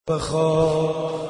بخواب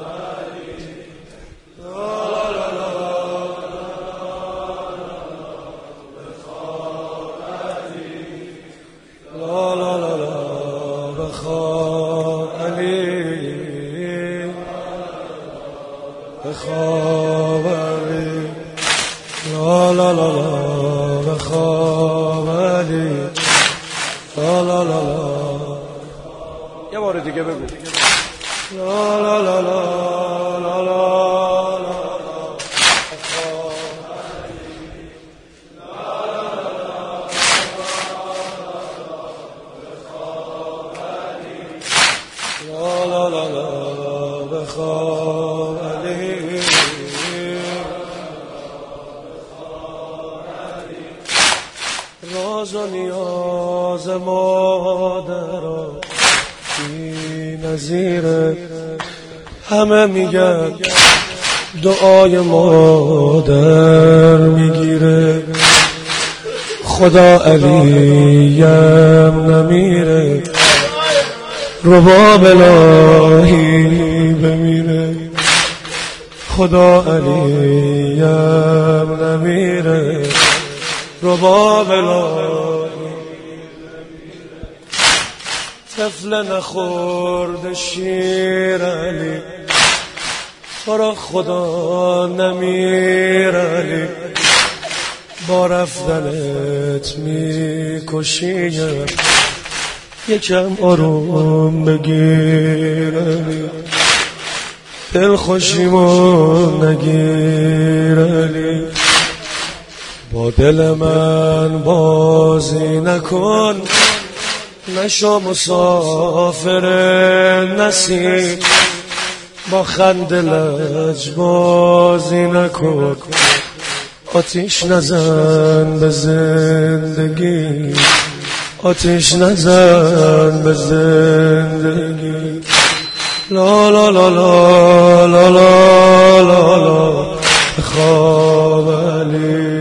بخواب علی لا لا لا لا بخواب علی لا لا لا لا یه بار دیگه بگو لا لا لا لا لا لا لا لا لا بخواب علی راز و نیاز مادران بی نظیره، همه میگن دعای مادر میگیره. خدا علیم نمیره، رباب الهی بمیره. خدا علیم نمیره، رباب الهی. طفل نخورد شیر علی، برا خدا نمیر علی. با رفتنت میکشیم، یکم آروم بگیر علی. دل خوشیمون نگیر علی. با دل من بازی نکن، نشو مسافر نسیم. با خنده لج بازی نکن، آتیش نزن به زندگی. آتیش نزن به زندگی. لا لا لا لا لا لا لا لا بخواب علی.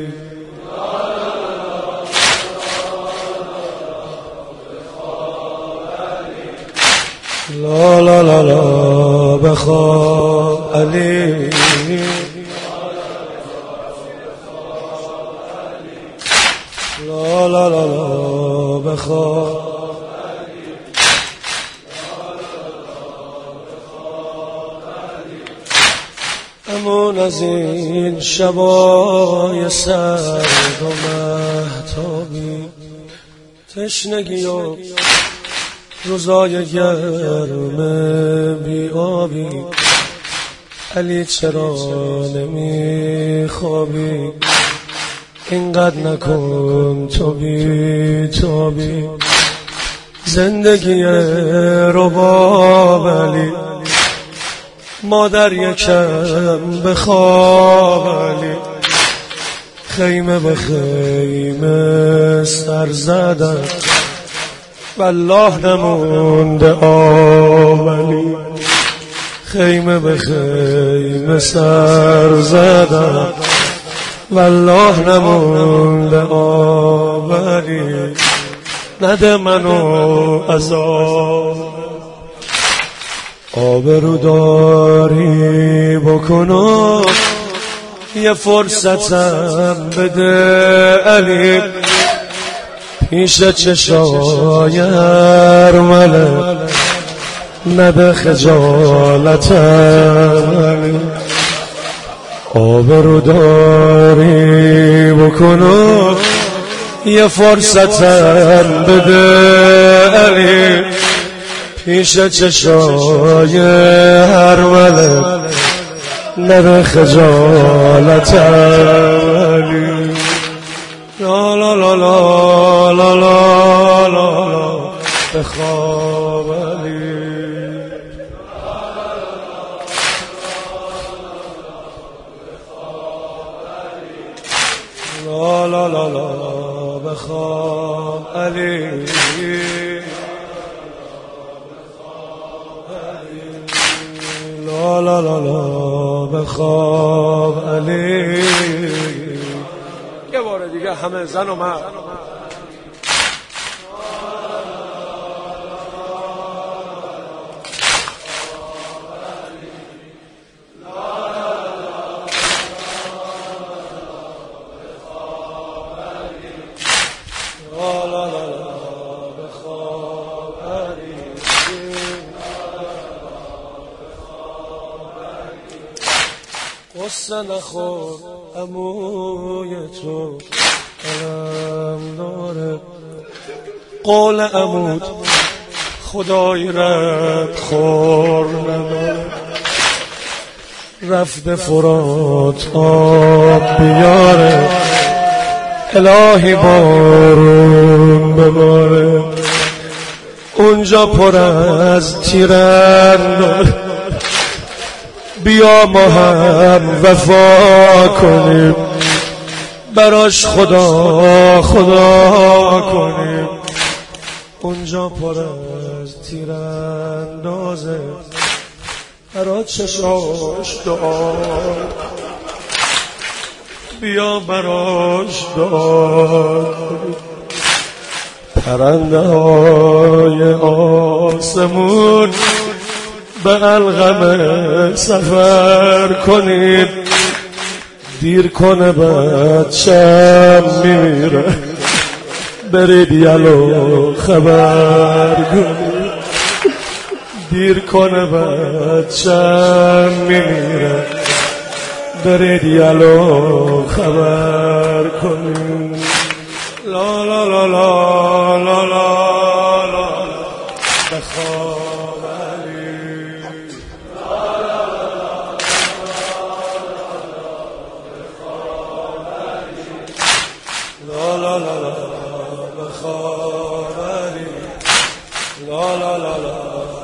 لا لا لا لا بخواب علی. لا لا لا لا بخواب. امون از این شبای سرد و مهتابی، تشنگی و روزای گرم بی آبی. علی چرا نمیخوابی؟ اینقدر نکن تو بی تابی. زندگی رباب علی، مادر یکم بخواب علی. خیمه به خیمه سر زدن، والله نمونده آب علی. خیمه به خیمه سر زدن، والله نمونده آب علی. نده منو عذاب، آبرو داری بکنو، یه فرصتم بده علی. پیش چشای ارمله، نده خجالتم علی. آبرو داری بکنو، یه فرصتم بده علی. پیش چشای ارمله، نده خجالتم علی. لا لا لا لا لا لا لا بخواب علی. لا لا لا لا بخواب علی. لا لا لا لا بخواب علی. یه بار دیگه همه زن و مرد. قصه نخور عموی تو علم داره. قول عمود خدای رد خور نداره. رفته فرات آب بیاره، الهی بارون بباره. اونجا پر از تیرانداز، بیا ما هم وفا کنیم، براش خدا خدا کنیم. اونجا پر از تیراندازه، برا چشاش داد، بیا براش داد. پرنده های آسمون به الغم سفر کنید، دیر کنه بچم میره، برید یلو خبر کنید. دیر کنه بچم میره، برید یلو خبر کنید. لا لا لا لا لا لا لا بخواب علی. لا لا لا لا لا لا بخواب علی. لا لا لا لا.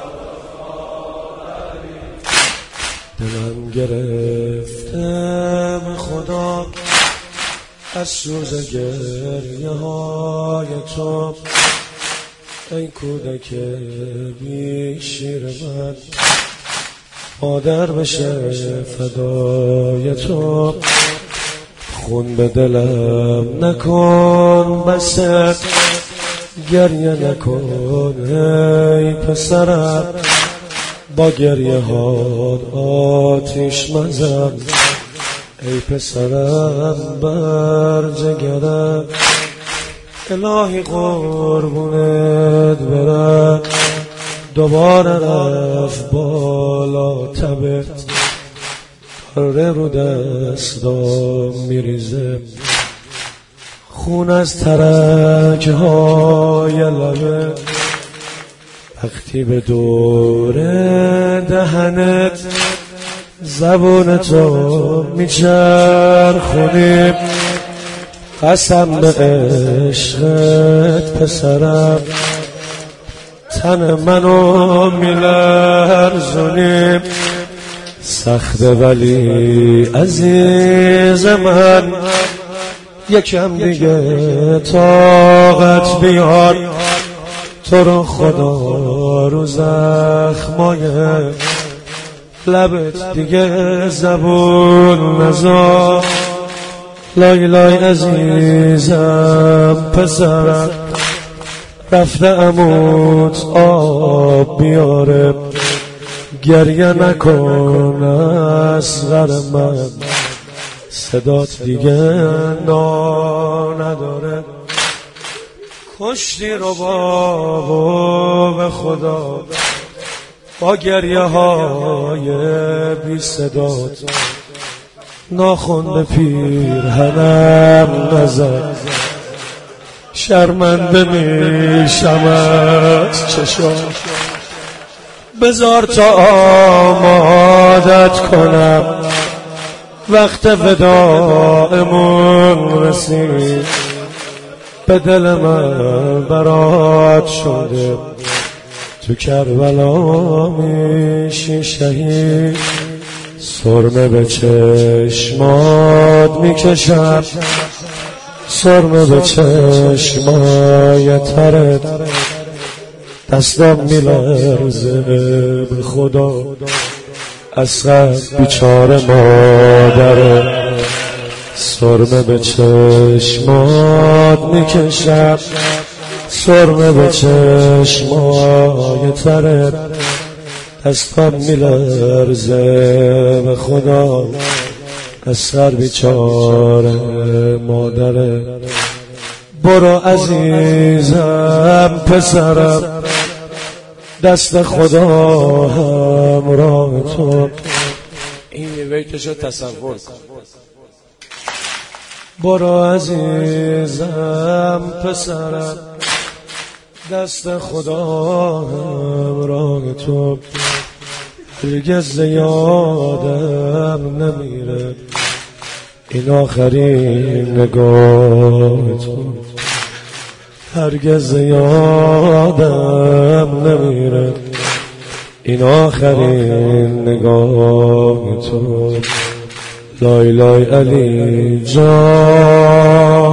دلم گرفتم خدا از سوز گریه های تو، ای کودک بی شیر من، مادر بشه فدای تو. خون به دلم نکن بسه، گریه نکن ای پسرم، با گریه ها آتیش مزن. ای پسرم بر جگرم، الهی قربونت برم. دوباره رفت بالا تبت، داره رو دستام میریزه خون از ترک های لبه. وقتی به دور دهنت زبون تو میچرخونیم، قسم به عشقت پسرم، تن منو میلرزونیم. سخته ولی عزیز من، یکم دیگه طاقت بیار. تو رو خدا رو زخمای لبت دیگه زبون نزار. لای لای عزیزم پسرم، رفته عمود آب بیاره، گریه نکن اصغر من، صدات دیگه نداره. کشتی رو بابا به خدا، با گریه های بی صدات، ناخن به پیرهنم نزد، شرمنده میشم از چشام. بذار تا آمادت کنم، وقت وداعمون رسید. به دل من برات شده، تو کربلا میشی شهید. سرمه به چشمات میکشم، سرمه به چشمای ترت، دستم میلرزه به خدا. اصغر بیچاره مادره، سرمه به چشمات میکشم، سرمه به چشمای ترت، دستم میلرزه به خدا. اصغر بیچاره مادره. برو عزیزم پسرم، دست خدا همراه تو. این بیتشو تصور کن. برو عزیزم پسرم، دست خدا همراه تو، هرگز یادم نمیره این آخرین نگاه تو، هرگز یادم نمیره این آخرین نگاه تو. لای لای علی جان.